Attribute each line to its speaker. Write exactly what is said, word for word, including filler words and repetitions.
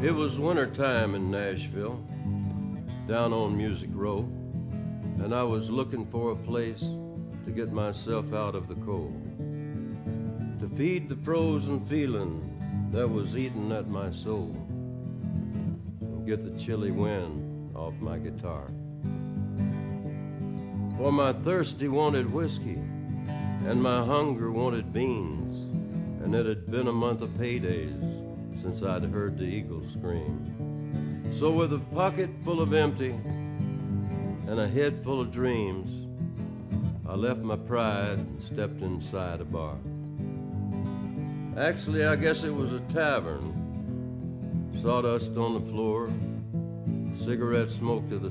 Speaker 1: It was winter time in Nashville, down on Music Row, and I was looking for a place to get myself out of the cold, to feed the frozen feeling that was eating at my soul, and get the chilly wind off my guitar. For my thirsty wanted whiskey, and my hunger wanted beans, and it had been a month of paydays since I'd heard the eagle scream. So with a pocket full of empty and a head full of dreams, I left my pride and stepped inside a bar. Actually, I guess it was a tavern. Sawdust on the floor, cigarette smoke to the